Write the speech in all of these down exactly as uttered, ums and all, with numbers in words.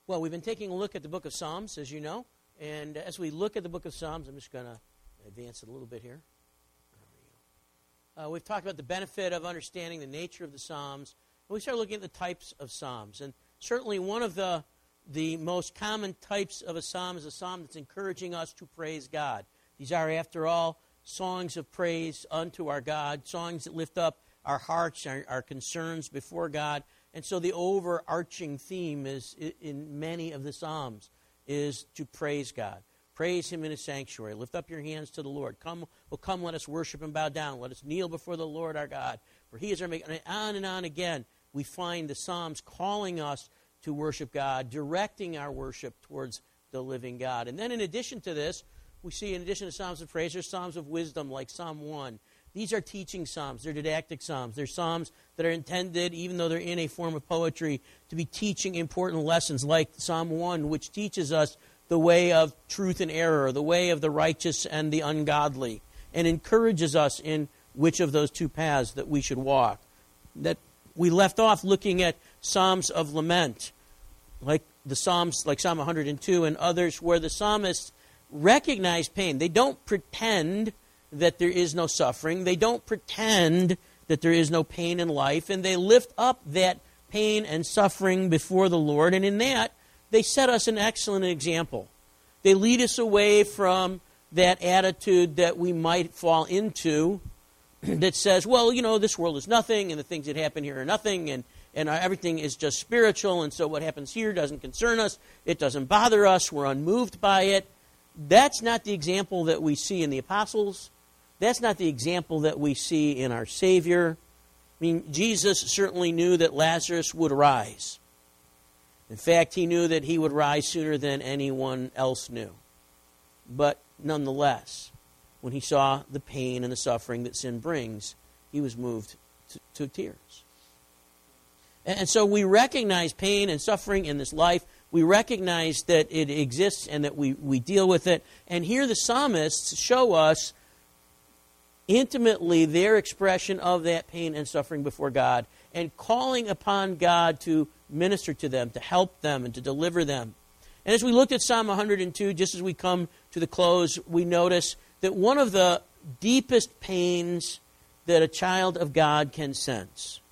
Well, we've been taking a look at the book of Psalms, as you know. And as we look at the book of Psalms, I'm just going to advance it a little bit here. There we go. Uh, we've talked about the benefit of understanding the nature of the Psalms. And we started looking at the types of Psalms. And certainly one of the, the most common types of a Psalm is a Psalm that's encouraging us to praise God. These are, after all, songs of praise unto our God, songs that lift up our hearts, our, our concerns before God. And so the overarching theme is in many of the Psalms is to praise God. Praise Him in His sanctuary. Lift up your hands to the Lord. Come, well, come, let us worship and bow down. Let us kneel before the Lord our God. For He is our Maker. And on and on again, we find the Psalms calling us to worship God, directing our worship towards the living God. And then in addition to this, we see in addition to Psalms of praise, there's Psalms of wisdom like Psalm one. These are teaching psalms. They're didactic psalms. They're psalms that are intended, even though they're in a form of poetry, to be teaching important lessons like Psalm one, which teaches us the way of truth and error, the way of the righteous and the ungodly, and encourages us in which of those two paths that we should walk. That we left off looking at psalms of lament, like the psalms, like Psalm one hundred two and others, where the psalmists recognize pain. They don't pretend that there is no suffering. They don't pretend that there is no pain in life, and they lift up that pain and suffering before the Lord, and in that, they set us an excellent example. They lead us away from that attitude that we might fall into that says, well, you know, this world is nothing, and the things that happen here are nothing, and, and everything is just spiritual, and so what happens here doesn't concern us, it doesn't bother us, we're unmoved by it. That's not the example that we see in the apostles. That's not the example that we see in our Savior. I mean, Jesus certainly knew that Lazarus would rise. In fact, he knew that he would rise sooner than anyone else knew. But nonetheless, when he saw the pain and the suffering that sin brings, he was moved to, to tears. And so we recognize pain and suffering in this life. We recognize that it exists and that we, we deal with it. And here the psalmists show us intimately their expression of that pain and suffering before God and calling upon God to minister to them, to help them, and to deliver them. And as we looked at Psalm one hundred two, just as we come to the close, we notice that one of the deepest pains that a child of God can sense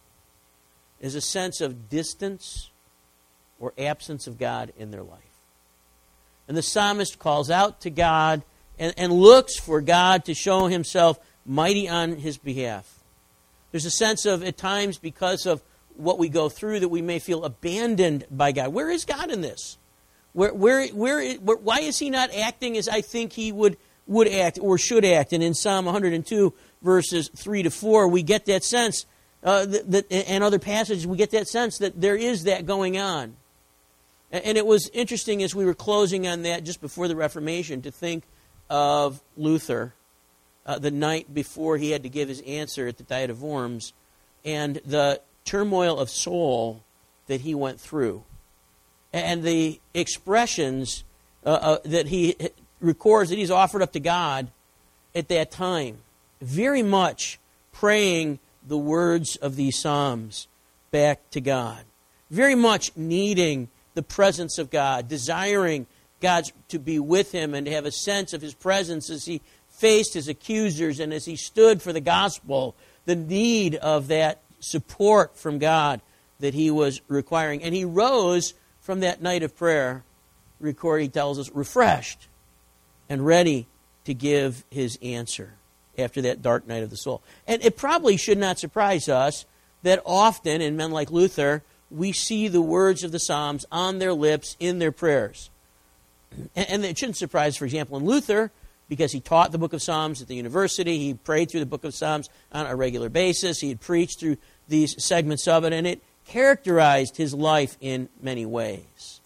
is a sense of distance or absence of God in their life. And the psalmist calls out to God and, and looks for God to show Himself mighty on his behalf. There's a sense of, at times, because of what we go through, that we may feel abandoned by God. Where is God in this? Where, where, where, where, why is He not acting as I think He would, would act or should act? And in Psalm one hundred two, verses three to four, we get that sense, uh, that, that, and other passages, we get that sense that there is that going on. And, and it was interesting as we were closing on that just before the Reformation to think of Luther, Uh, the night before he had to give his answer at the Diet of Worms, and the turmoil of soul that he went through, and the expressions uh, uh, that he records that he's offered up to God at that time, very much praying the words of these Psalms back to God, very much needing the presence of God, desiring God to be with him and to have a sense of His presence as he faced his accusers and as he stood for the gospel, the need of that support from God that he was requiring. And he rose from that night of prayer, record, he tells us, refreshed and ready to give his answer after that dark night of the soul. And it probably should not surprise us that often in men like Luther, we see the words of the Psalms on their lips in their prayers. And it shouldn't surprise, for example, in Luther, because he taught the book of Psalms at the university. He prayed through the book of Psalms on a regular basis. He had preached through these segments of it, and it characterized his life in many ways.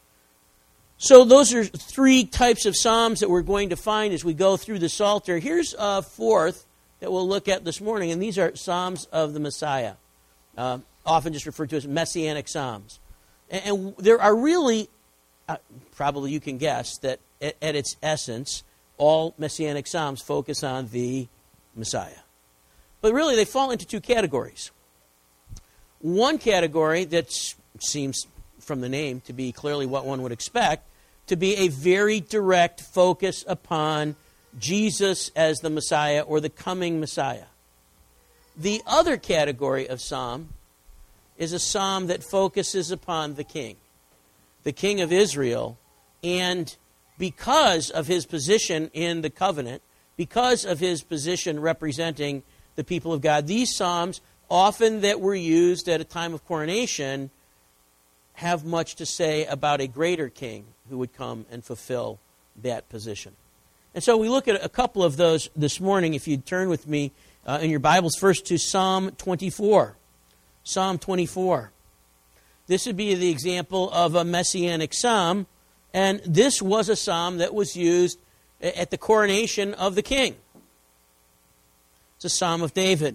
So those are three types of Psalms that we're going to find as we go through the Psalter. Here's a fourth that we'll look at this morning, and these are Psalms of the Messiah, uh, often just referred to as Messianic Psalms. And, and there are really, uh, probably you can guess, that at, at its essence, all Messianic Psalms focus on the Messiah. But really, they fall into two categories. One category that seems from the name to be clearly what one would expect, to be a very direct focus upon Jesus as the Messiah or the coming Messiah. The other category of psalm is a psalm that focuses upon the king, the king of Israel, and because of his position in the covenant, because of his position representing the people of God, these psalms, often that were used at a time of coronation, have much to say about a greater king who would come and fulfill that position. And so we look at a couple of those this morning. If you'd turn with me uh, in your Bibles first to Psalm twenty-four. Psalm twenty-four. This would be the example of a messianic psalm, and this was a psalm that was used at the coronation of the king. It's a psalm of David.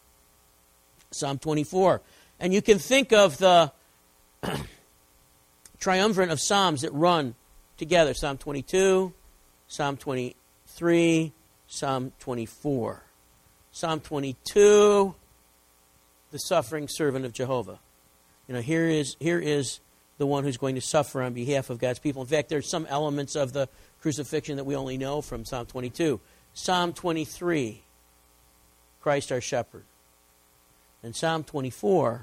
Psalm twenty-four. And you can think of the triumvirate of psalms that run together. Psalm twenty-two, Psalm twenty-three, Psalm twenty-four. Psalm twenty-two, the suffering servant of Jehovah. You know, here is here is the one who's going to suffer on behalf of God's people. In fact, there's some elements of the crucifixion that we only know from Psalm twenty-two. Psalm twenty-three, Christ our shepherd. And Psalm twenty-four,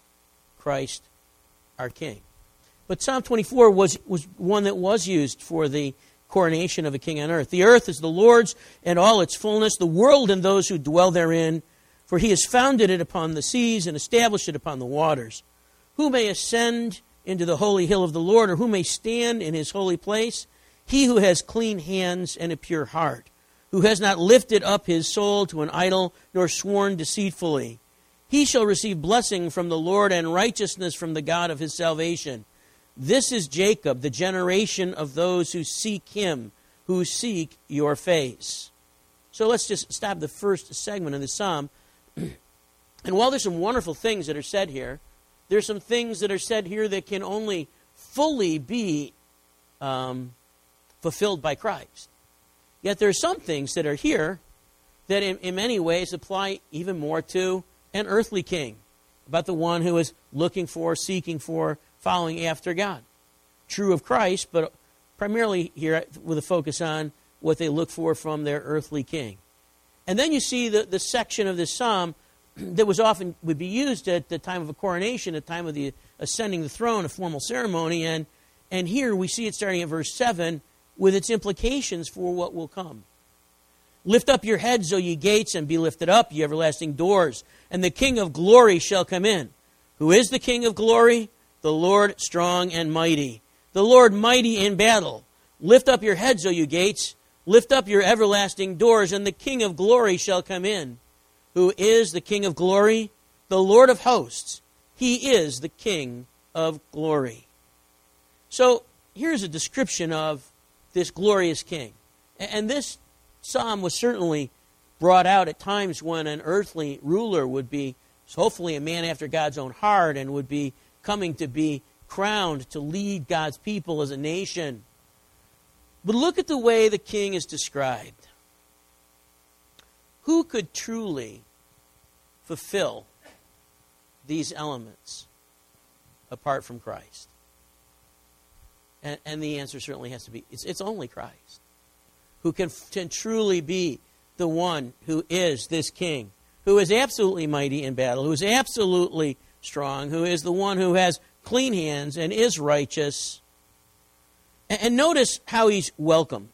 Christ our king. But Psalm twenty-four was, was one that was used for the coronation of a king on earth. The earth is the Lord's and all its fullness, the world and those who dwell therein. For he has founded it upon the seas and established it upon the waters. Who may ascend into the holy hill of the Lord, or who may stand in his holy place? He who has clean hands and a pure heart, who has not lifted up his soul to an idol, nor sworn deceitfully. He shall receive blessing from the Lord and righteousness from the God of his salvation. This is Jacob, the generation of those who seek him, who seek your face. So let's just stop the first segment of the psalm. And while there's some wonderful things that are said here, there's some things that are said here that can only fully be um, fulfilled by Christ. Yet there are some things that are here that in, in many ways apply even more to an earthly king, about the one who is looking for, seeking for, following after God. True of Christ, but primarily here with a focus on what they look for from their earthly king. And then you see the, the section of this psalm that was often would be used at the time of a coronation, at the time of the ascending the throne, a formal ceremony, and and here we see it starting at verse seven with its implications for what will come. Lift up your heads, O ye gates, and be lifted up, ye everlasting doors, and the King of glory shall come in. Who is the King of glory? The Lord strong and mighty, the Lord mighty in battle. Lift up your heads, O you gates, lift up your everlasting doors, and the King of glory shall come in. Who is the King of glory? The Lord of hosts. He is the King of glory. So here's a description of this glorious king. And this psalm was certainly brought out at times when an earthly ruler would be hopefully a man after God's own heart and would be coming to be crowned to lead God's people as a nation. But look at the way the king is described. Who could truly fulfill these elements apart from Christ? And, and the answer certainly has to be, it's, it's only Christ. Who can, can truly be the one who is this king, who is absolutely mighty in battle, who is absolutely strong, who is the one who has clean hands and is righteous. And, and notice how he's welcomed.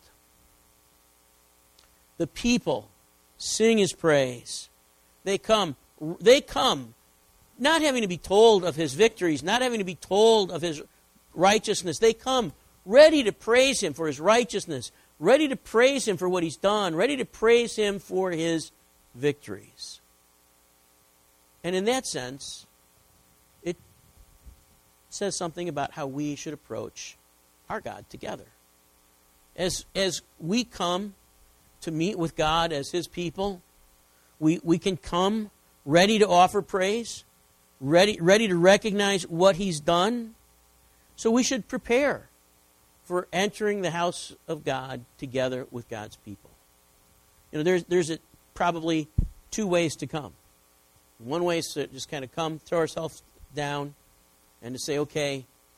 The people sing his praise. They come, they come not having to be told of his victories, not having to be told of his righteousness. They come ready to praise him for his righteousness, ready to praise him for what he's done, ready to praise him for his victories. And in that sense, it says something about how we should approach our God together. As, as we come to meet with God as his people, we, we can come ready to offer praise, ready, ready to recognize what he's done. So we should prepare for entering the house of God together with God's people. You know, there's there's a, probably two ways to come. One way is to just kind of come, throw ourselves down, and to say, okay,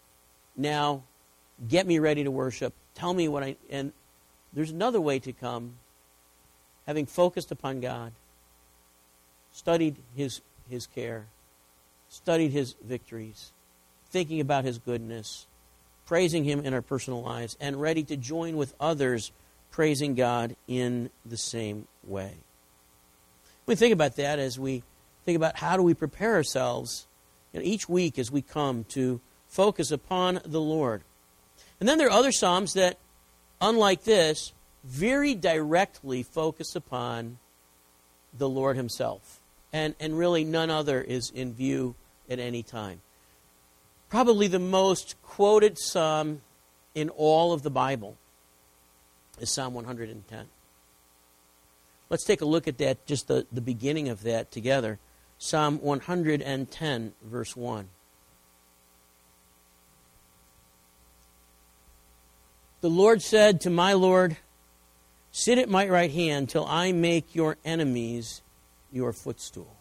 now get me ready to worship. Tell me what I... And there's another way to come, having focused upon God, studied His, his care, studied His victories, thinking about His goodness, praising Him in our personal lives, and ready to join with others praising God in the same way. We think about that as we think about how do we prepare ourselves, you know, each week as we come to focus upon the Lord. And then there are other Psalms that, unlike this, very directly focus upon the Lord Himself. And, and really none other is in view at any time. Probably the most quoted psalm in all of the Bible is Psalm one hundred ten. Let's take a look at that, just the, the beginning of that together. Psalm one hundred ten, verse one. The Lord said to my Lord, sit at my right hand till I make your enemies your footstool.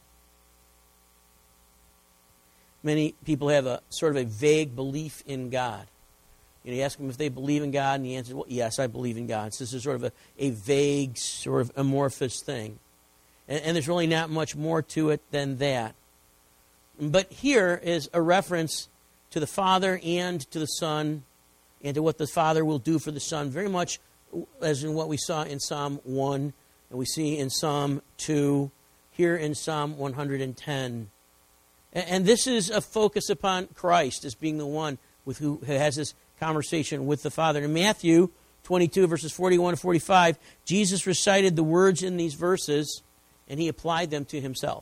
Many people have a sort of a vague belief in God. You know, you ask them if they believe in God, and the answer is, well, yes, I believe in God. So this is sort of a, a vague, sort of amorphous thing. And, and there's really not much more to it than that. But here is a reference to the Father and to the Son, and to what the Father will do for the Son, very much as in what we saw in Psalm one, and we see in Psalm two, here in Psalm one hundred ten. And this is a focus upon Christ as being the one with who has this conversation with the Father. In Matthew twenty-two, verses forty-one to forty-five, Jesus recited the words in these verses, and He applied them to Himself.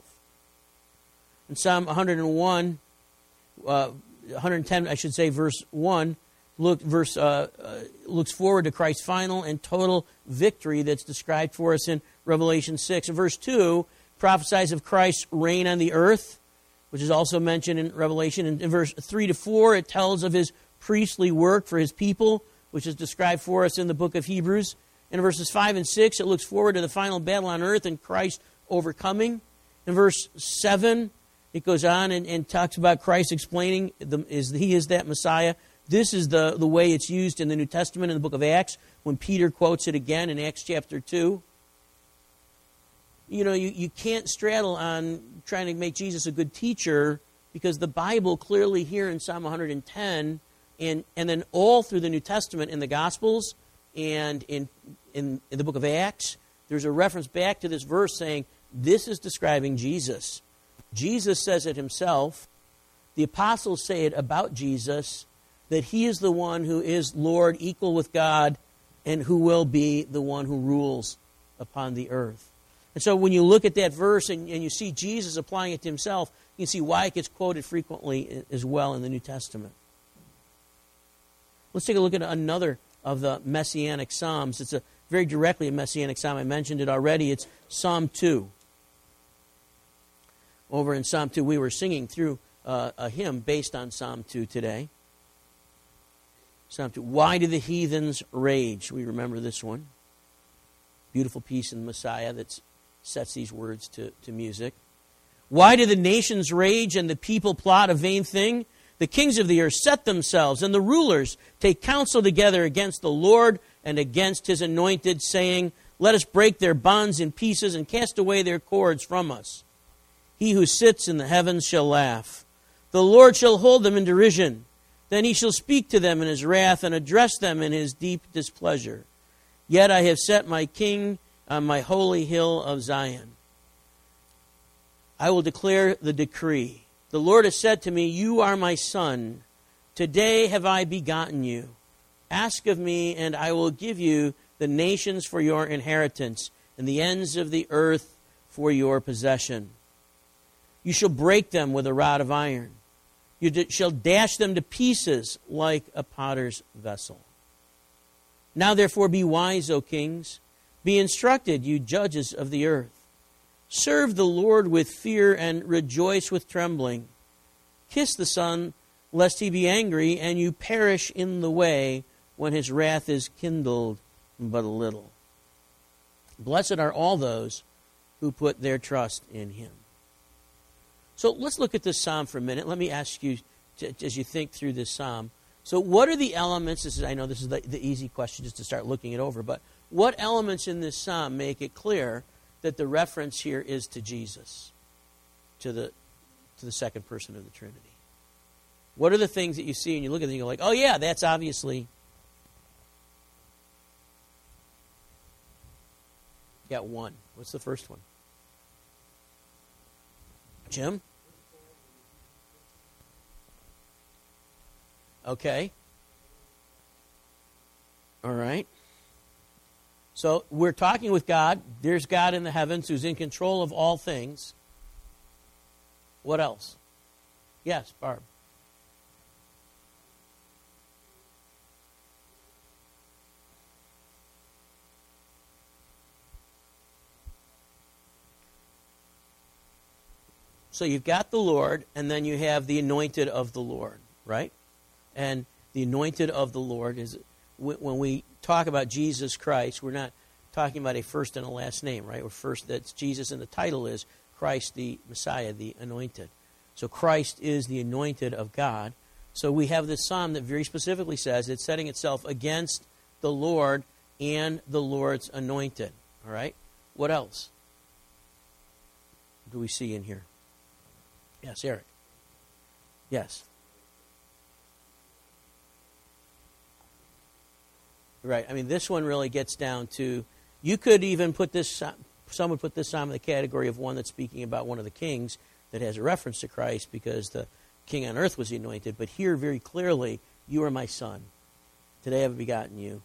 In Psalm one hundred one, uh, one hundred ten, I should say, verse one, look, verse uh, uh, looks forward to Christ's final and total victory that's described for us in Revelation six. In verse two, prophesies of Christ's reign on the earth, which is also mentioned in Revelation. In, in verse three to four, it tells of His priestly work for His people, which is described for us in the book of Hebrews. In verses five and six, it looks forward to the final battle on earth and Christ overcoming. In verse seven, it goes on and, and talks about Christ explaining the, is He is that Messiah. This is the, the way it's used in the New Testament in the book of Acts, when Peter quotes it again in Acts chapter two. You know, you, you can't straddle on trying to make Jesus a good teacher, because the Bible clearly here in Psalm one hundred ten, and, and then all through the New Testament in the Gospels and in, in, in the book of Acts, there's a reference back to this verse saying, this is describing Jesus. Jesus says it Himself. The apostles say it about Jesus, that He is the one who is Lord, equal with God, and who will be the one who rules upon the earth. And so when you look at that verse and, and you see Jesus applying it to Himself, you can see why it gets quoted frequently as well in the New Testament. Let's take a look at another of the Messianic Psalms. It's a very directly a Messianic Psalm. I mentioned it already. It's Psalm two. Over in Psalm two, we were singing through uh, a hymn based on Psalm two today. Psalm two. Why do the heathens rage? We remember this one. Beautiful piece in the Messiah that sets these words to, to music. Why do the nations rage and the people plot a vain thing? The kings of the earth set themselves, and the rulers take counsel together against the Lord and against His anointed, saying, let us break their bonds in pieces and cast away their cords from us. He who sits in the heavens shall laugh. The Lord shall hold them in derision. Then He shall speak to them in His wrath and address them in His deep displeasure. Yet I have set my king on my holy hill of Zion. I will declare the decree. The Lord has said to me, you are my son. Today have I begotten you. Ask of me, and I will give you the nations for your inheritance, and the ends of the earth for your possession. You shall break them with a rod of iron. You d- shall dash them to pieces like a potter's vessel. Now therefore be wise, O kings. Be instructed, you judges of the earth. Serve the Lord with fear and rejoice with trembling. Kiss the Son, lest He be angry, and you perish in the way when His wrath is kindled but a little. Blessed are all those who put their trust in Him. So let's look at this psalm for a minute. Let me ask you, to, as you think through this psalm, So what are the elements? This is, I know this is the, the easy question just to start looking it over, but what elements in this psalm make it clear that the reference here is to Jesus, to the to the second person of the Trinity? What are the things that you see and you look at it and you go like, oh yeah, that's obviously... Got one. What's the first one? Jim? Okay. All right. So we're talking with God. There's God in the heavens who's in control of all things. What else? Yes, Barb. So you've got the Lord, and then you have the anointed of the Lord, right? And the anointed of the Lord is, when we talk about Jesus Christ, we're not talking about a first and a last name, right? We're first, that's Jesus, and the title is Christ the Messiah, the anointed. So Christ is the anointed of God. So we have this psalm that very specifically says it's setting itself against the Lord and the Lord's anointed, all right? What else do we see in here? Yes, Eric. Yes. Right. I mean, this one really gets down to, you could even put this, some would put this psalm in the category of one that's speaking about one of the kings that has a reference to Christ because the king on earth was anointed. But here, very clearly, you are my son. Today I have begotten you.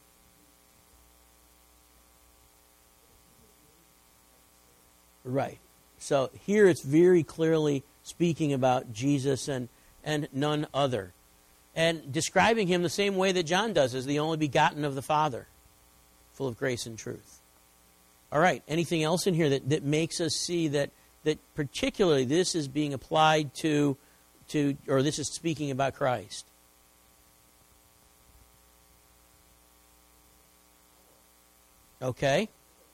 Right. So here it's very clearly speaking about Jesus and, and none other. And describing him the same way that John does, as the only begotten of the Father, full of grace and truth. All right, anything else in here that, that makes us see that, that particularly this is being applied to, to, or this is speaking about Christ? Okay.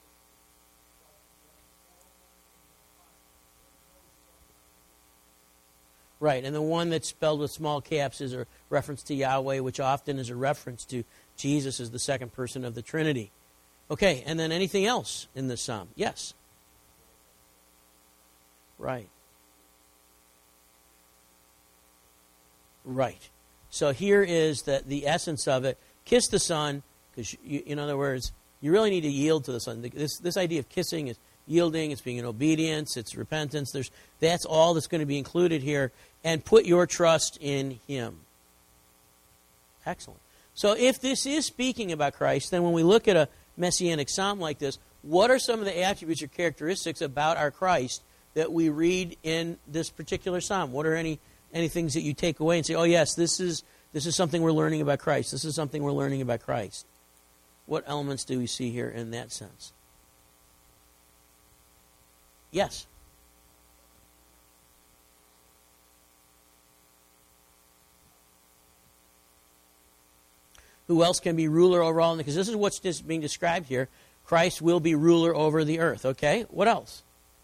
Right, and the one that's spelled with small caps is a reference to Yahweh, which often is a reference to Jesus as the second person of the Trinity. Okay, and then anything else in this psalm? Yes. Right. Right. So here is the, the essence of it. Kiss the Son, because in other words, you really need to yield to the Son. This, this idea of kissing is yielding, it's being in obedience, it's repentance. There's, that's all that's going to be included here. And put your trust in Him. Excellent. So if this is speaking about Christ, then when we look at a messianic psalm like this, what are some of the attributes or characteristics about our Christ that we read in this particular psalm? What are any, any things that you take away and say, oh yes, this is, this is something we're learning about Christ. This is something we're learning about Christ. What elements do we see here in that sense? Yes. Who else can be ruler over all? Because this is what's just being described here. Christ will be ruler over the earth. Okay, what else?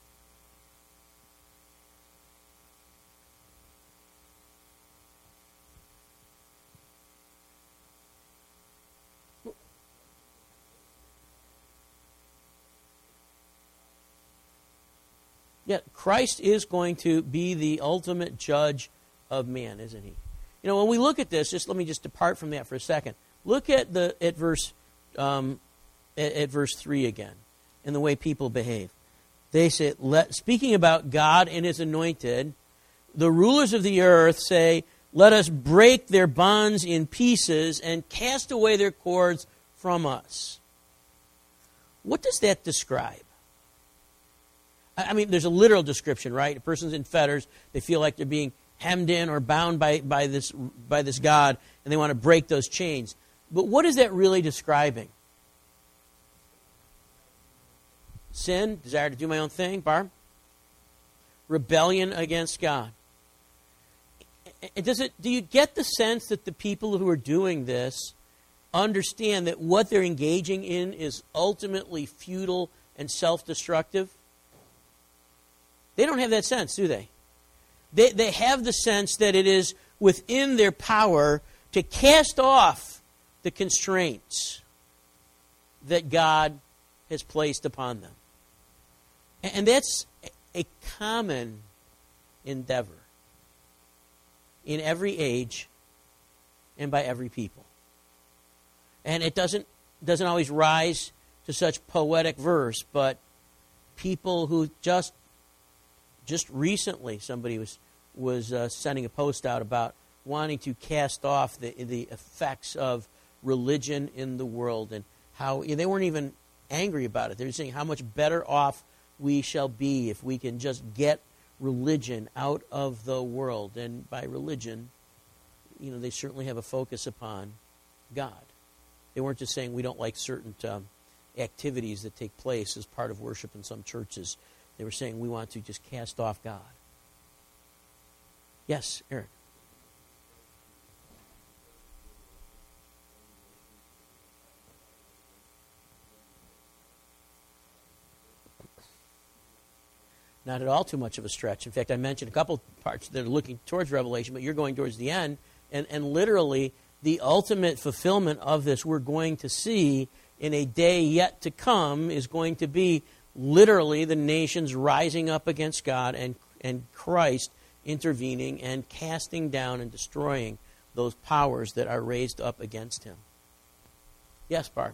Yeah, Christ is going to be the ultimate judge of man, isn't he? You know, when we look at this, just let me just depart from that for a second. Look at the at verse um, at, at verse three again, and the way people behave. They say, let, speaking about God and His anointed, the rulers of the earth say, "Let us break their bonds in pieces and cast away their cords from us." What does that describe? I mean, there's a literal description, right? A person's in fetters; they feel like they're being hemmed in or bound by, by this by this God, and they want to break those chains. But what is that really describing? Sin, desire to do my own thing, Barb? Rebellion against God. Does it, do you get the sense that the people who are doing this understand that what they're engaging in is ultimately futile and self-destructive? They don't have that sense, do they? They, they have the sense that it is within their power to cast off the constraints that God has placed upon them. And that's a common endeavor in every age and by every people. And it doesn't doesn't always rise to such poetic verse, but people who just just recently, somebody was was uh, sending a post out about wanting to cast off the the effects of religion in the world, and how they weren't even angry about it. They were saying how much better off we shall be if we can just get religion out of the world. And by religion, you know, they certainly have a focus upon God. They weren't just saying we don't like certain um, activities that take place as part of worship in some churches. They were saying we want to just cast off God. Yes, Eric. Not at all too much of a stretch. In fact, I mentioned a couple parts that are looking towards Revelation, but you're going towards the end. And, and literally, the ultimate fulfillment of this we're going to see in a day yet to come is going to be literally the nations rising up against God and, and Christ intervening and casting down and destroying those powers that are raised up against him. Yes, Barb?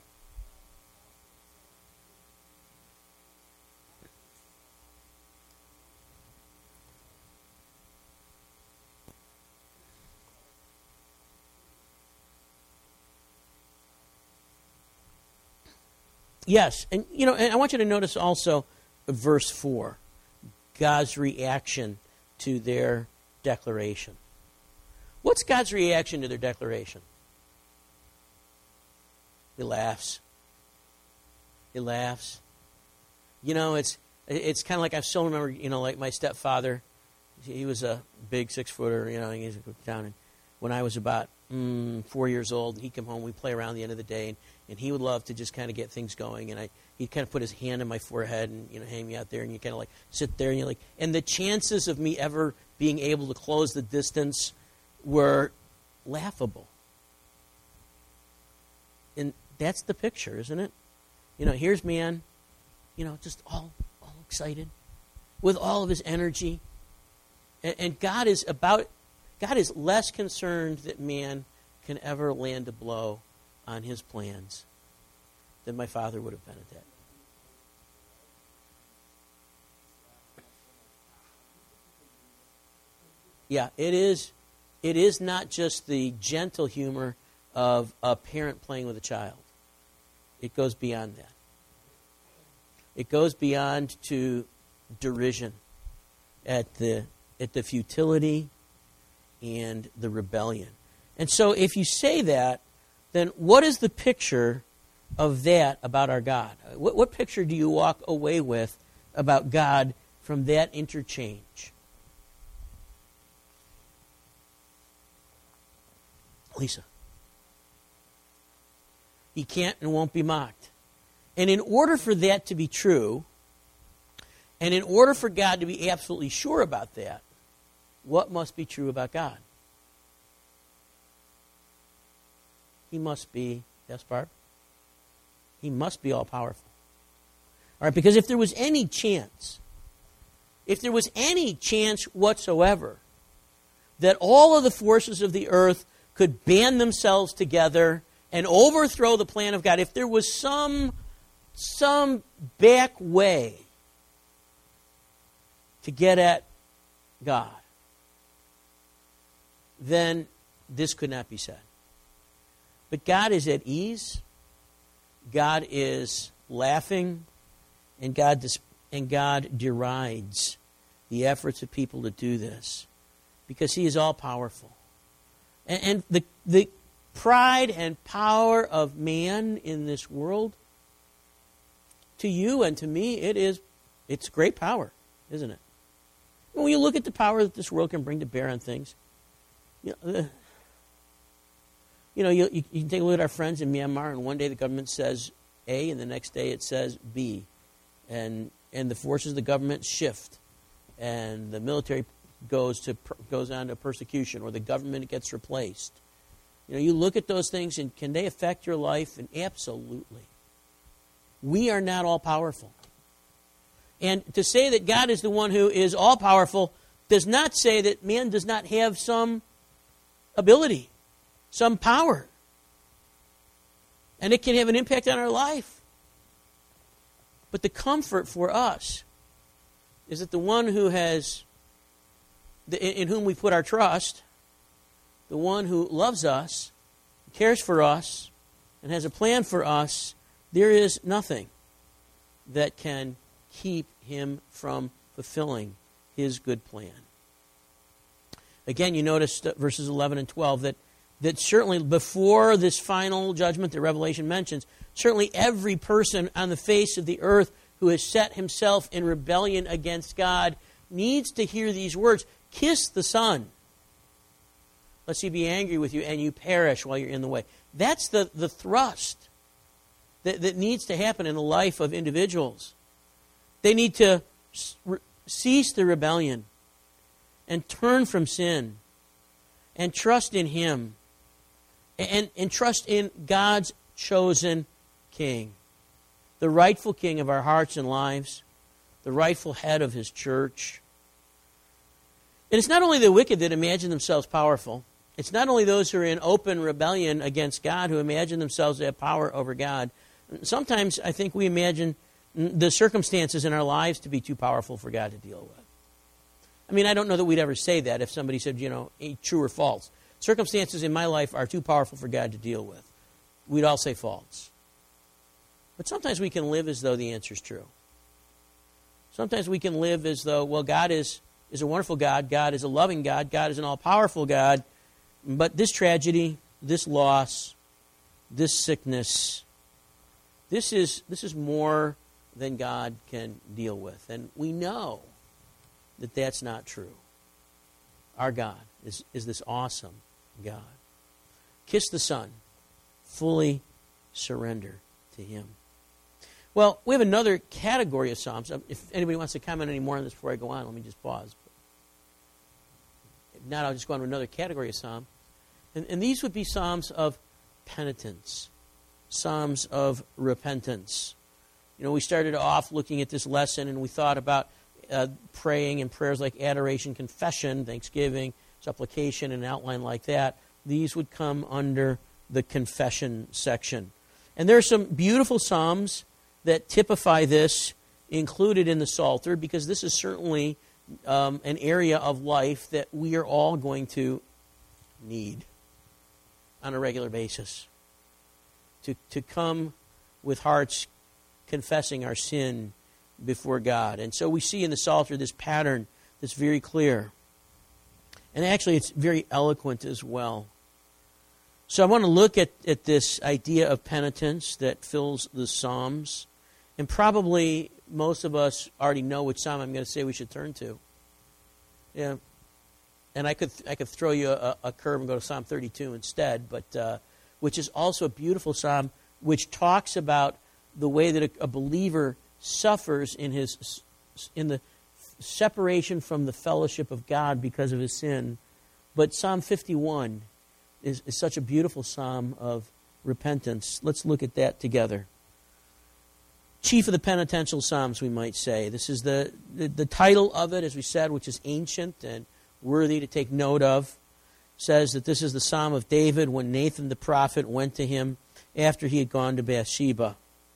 Yes, and you know, and I want you to notice also verse four, God's reaction to their declaration. What's God's reaction to their declaration? He laughs. He laughs. You know, it's it's kind of like I still remember, you know, like my stepfather. He was a big six footer. You know, he's down. And when I was about mm, four years old, he'd come home. We'd play around the end of the day, and, and he would love to just kind of get things going. And I, he'd kind of put his hand on my forehead and, you know, hang me out there, and you kind of like sit there, and you're like, and the chances of me ever being able to close the distance were laughable. And that's the picture, isn't it? You know, here's man, you know, just all all excited with all of his energy. And, and God is about, God is less concerned that man can ever land a blow on his plans than my father would have been at that. Yeah, it is. It is not just the gentle humor of a parent playing with a child. It goes beyond that. It goes beyond to derision at the at the futility and the rebellion. And so if you say that, then what is the picture of that about our God? What, what picture do you walk away with about God from that interchange? Lisa. He can't and won't be mocked. And in order for that to be true, and in order for God to be absolutely sure about that, what must be true about God? He must be, yes, Barb? He must be all-powerful. All right, because if there was any chance, if there was any chance whatsoever that all of the forces of the earth could band themselves together and overthrow the plan of God, if there was some, some back way to get at God, then this could not be said. But God is at ease, God is laughing, and God dis- and God derides the efforts of people to do this because He is all-powerful. And, and the the pride and power of man in this world, to you and to me, it is it's great power, isn't it? When you look at the power that this world can bring to bear on things, you know, the, you know, you, you, you can take a look at our friends in Myanmar, and one day the government says A, and the next day it says B, and and the forces of the government shift, and the military goes to goes on to persecution, or the government gets replaced, You know, you look at those things and can they affect your life? And absolutely. We are not all powerful. And to say that God is the one who is all powerful does not say that man does not have some ability, some power. And it can have an impact on our life. But the comfort for us is that the one who has, in whom we put our trust, the one who loves us, cares for us, and has a plan for us, there is nothing that can keep him from fulfilling his good plan. Again, you notice verses eleven and twelve that, that certainly before this final judgment that Revelation mentions, certainly every person on the face of the earth who has set himself in rebellion against God needs to hear these words, kiss the Son, lest he be angry with you and you perish while you're in the way. That's the, the thrust that, that needs to happen in the life of individuals. They need to cease the rebellion and turn from sin and trust in Him and, and trust in God's chosen King, the rightful King of our hearts and lives, the rightful head of His church. And it's not only the wicked that imagine themselves powerful. It's not only those who are in open rebellion against God who imagine themselves to have power over God. Sometimes I think we imagine the circumstances in our lives to be too powerful for God to deal with. I mean, I don't know that we'd ever say that if somebody said, you know, true or false. Circumstances in my life are too powerful for God to deal with. We'd all say false. But sometimes we can live as though the answer is true. Sometimes we can live as though, well, God is, is a wonderful God. God is a loving God. God is an all-powerful God. But this tragedy, this loss, this sickness, this is this is more than God can deal with. And we know that that's not true. Our God is, is this awesome God. Kiss the Son. Fully surrender to Him. Well, we have another category of Psalms. If anybody wants to comment any more on this before I go on, let me just pause. If not, I'll just go on to another category of Psalm. And, and these would be Psalms of penitence. Psalms of repentance. You know, we started off looking at this lesson and we thought about uh, praying and prayers like adoration, confession, thanksgiving, supplication, and an outline like that. These would come under the confession section. And there are some beautiful Psalms that typify this included in the Psalter, because this is certainly um, an area of life that we are all going to need on a regular basis. To, to come with hearts confessing our sin before God. And so we see in the Psalter this pattern that's very clear. And actually it's very eloquent as well. So I want to look at, at this idea of penitence that fills the Psalms. And probably most of us already know which Psalm I'm going to say we should turn to. Yeah. And I could I could throw you a, a curve and go to Psalm thirty-two instead, but uh, which is also a beautiful Psalm which talks about the way that a, a believer suffers in his in the separation from the fellowship of God because of his sin. But Psalm fifty-one is, is such a beautiful Psalm of repentance. Let's look at that together. Chief of the penitential Psalms, we might say. This is the, the, the title of it, as we said, which is ancient and worthy to take note of. Says that this is the Psalm of David when Nathan the prophet went to him after he had gone to Bathsheba.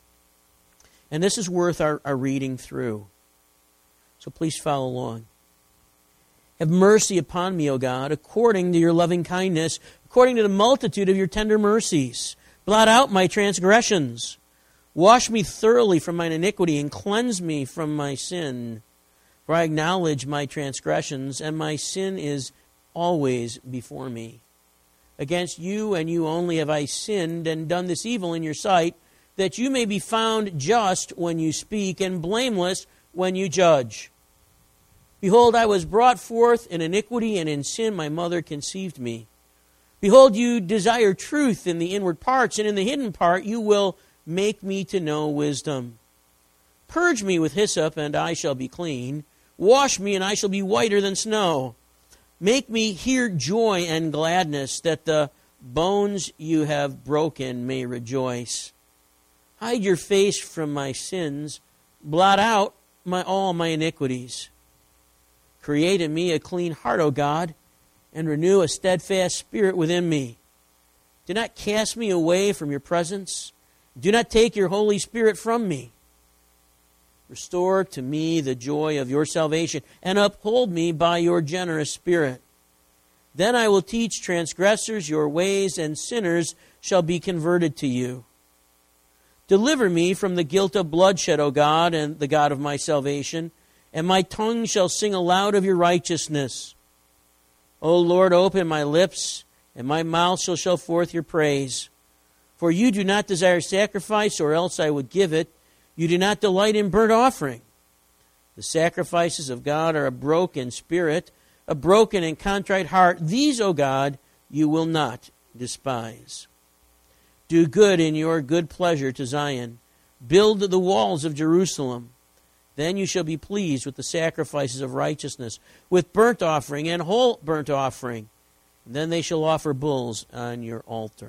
And this is worth our, our reading through. So please follow along. Have mercy upon me, O God, according to your loving kindness, according to the multitude of your tender mercies. Blot out my transgressions. Wash me thoroughly from mine iniquity and cleanse me from my sin. For I acknowledge my transgressions, and my sin is always before me. Against you and you only have I sinned and done this evil in your sight, that you may be found just when you speak and blameless when you judge. Behold, I was brought forth in iniquity, and in sin my mother conceived me. Behold, you desire truth in the inward parts, and in the hidden part you will make me to know wisdom. Purge me with hyssop, and I shall be clean. Wash me, and I shall be whiter than snow. Make me hear joy and gladness, that the bones you have broken may rejoice. Hide your face from my sins. Blot out my all my iniquities. Create in me a clean heart, O God, and renew a steadfast spirit within me. Do not cast me away from your presence. Do not take your Holy Spirit from me. Restore to me the joy of your salvation, and uphold me by your generous spirit. Then I will teach transgressors your ways, and sinners shall be converted to you. Deliver me from the guilt of bloodshed, O God, and the God of my salvation, and my tongue shall sing aloud of your righteousness. O Lord, open my lips, and my mouth shall show forth your praise. For you do not desire sacrifice, or else I would give it. You do not delight in burnt offering. The sacrifices of God are a broken spirit, a broken and contrite heart. These, O God, you will not despise. Do good in your good pleasure to Zion. Build the walls of Jerusalem. Then you shall be pleased with the sacrifices of righteousness, with burnt offering and whole burnt offering. And then they shall offer bulls on your altar.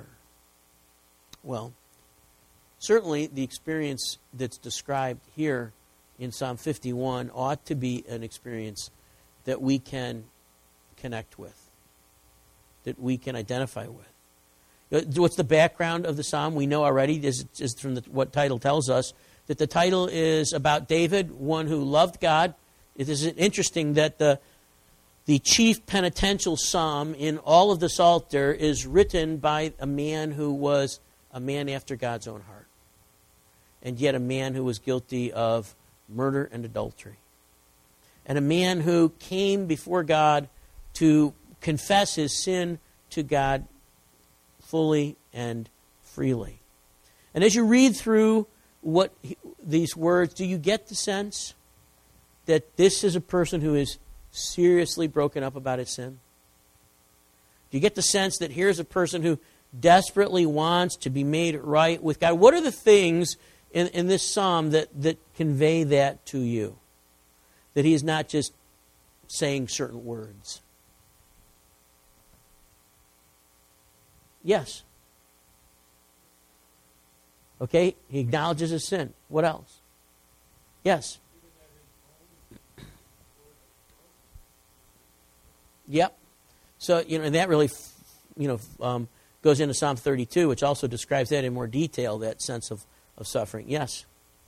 Well, certainly the experience that's described here in Psalm fifty-one ought to be an experience that we can connect with, that we can identify with. What's the background of the psalm? We know already, this is from the, what title tells us, that the title is about David, one who loved God. It is interesting that the, the chief penitential psalm in all of the Psalter is written by a man who was a man after God's own heart, and yet a man who was guilty of murder and adultery, and a man who came before God to confess his sin to God fully and freely. And as you read through what he, these words, do you get the sense that this is a person who is seriously broken up about his sin? Do you get the sense that here's a person who desperately wants to be made right with God? What are the things in, in this psalm that, that convey that to you? That he is not just saying certain words. Yes. Okay, he acknowledges his sin. What else? Yes. Yep. So, you know, and that really, you know, um, goes into Psalm thirty-two, which also describes that in more detail, that sense of, of suffering. Yes.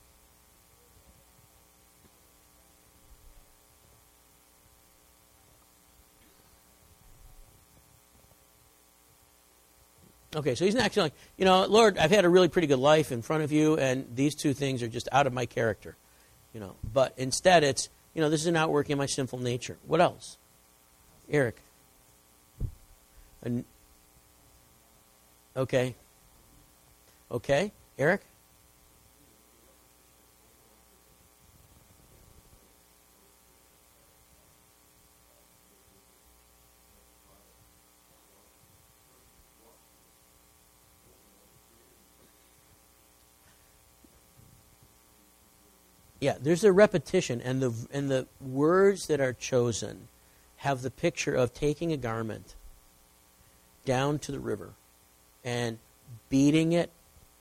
Okay, so he's not actually like, you know, Lord, I've had a really pretty good life in front of you, and these two things are just out of my character. You know, but instead it's, you know, this is an outworking of my sinful nature. What else? Eric. And, okay. Okay. Eric? Yeah, there's a repetition, and the and the words that are chosen have the picture of taking a garment down to the river and beating it,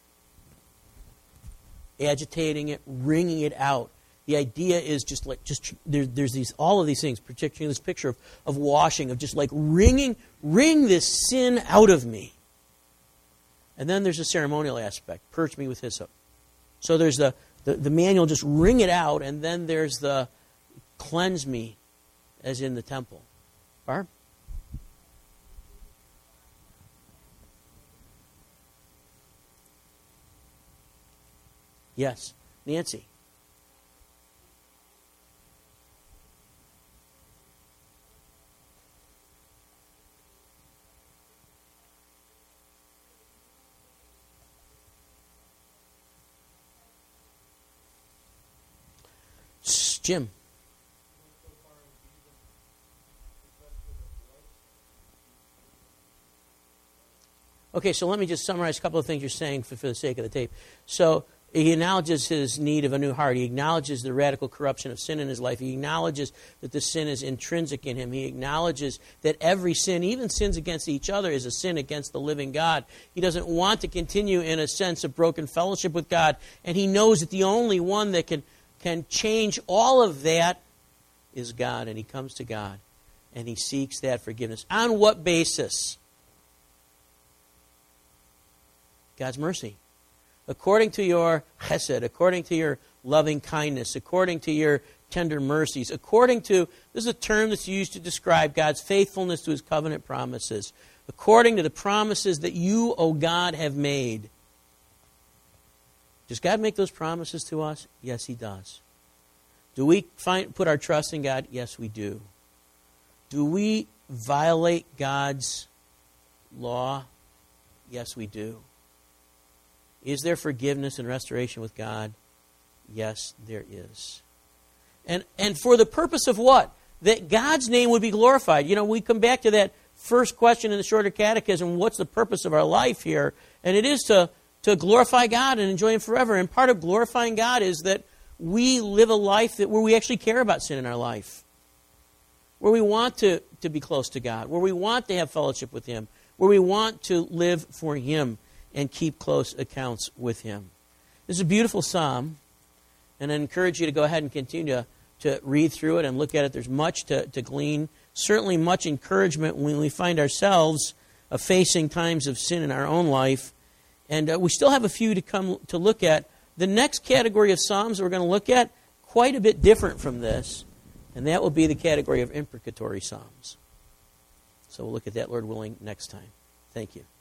agitating it, wringing it out. The idea is just like just there, there's these all of these things, particularly this picture of, of washing, of just like wringing, wring this sin out of me. And then there's a ceremonial aspect: purge me with hyssop. So there's the The, the manual, just wring it out, and then there's the cleanse me, as in the temple. Barb? Yes. Nancy? Jim. Okay, so let me just summarize a couple of things you're saying for, for the sake of the tape. So He acknowledges his need of a new heart. He acknowledges the radical corruption of sin in his life. He acknowledges that the sin is intrinsic in him. He acknowledges that every sin, even sins against each other, is a sin against the living God. He doesn't want to continue in a sense of broken fellowship with God. And he knows that the only one that can, can change all of that is God. And he comes to God and he seeks that forgiveness. On what basis? God's mercy. According to your chesed, according to your loving kindness, according to your tender mercies, according to, this is a term that's used to describe God's faithfulness to his covenant promises, according to the promises that you, O God, have made. Does God make those promises to us? Yes, he does. Do we find, put our trust in God? Yes, we do. Do we violate God's law? Yes, we do. Is there forgiveness and restoration with God? Yes, there is. And and for the purpose of what? That God's name would be glorified. You know, we come back to that first question in the Shorter Catechism, what's the purpose of our life here? And it is to, to glorify God and enjoy him forever. And part of glorifying God is that we live a life that where we actually care about sin in our life. Where we want to, to be close to God. Where we want to have fellowship with him. Where we want to live for him and keep close accounts with him. This is a beautiful psalm, and I encourage you to go ahead and continue to, to read through it and look at it. There's much to, to glean, certainly much encouragement when we find ourselves uh, facing times of sin in our own life. And uh, we still have a few to come to look at. The next category of psalms we're going to look at, quite a bit different from this, and that will be the category of imprecatory psalms. So we'll look at that, Lord willing, next time. Thank you.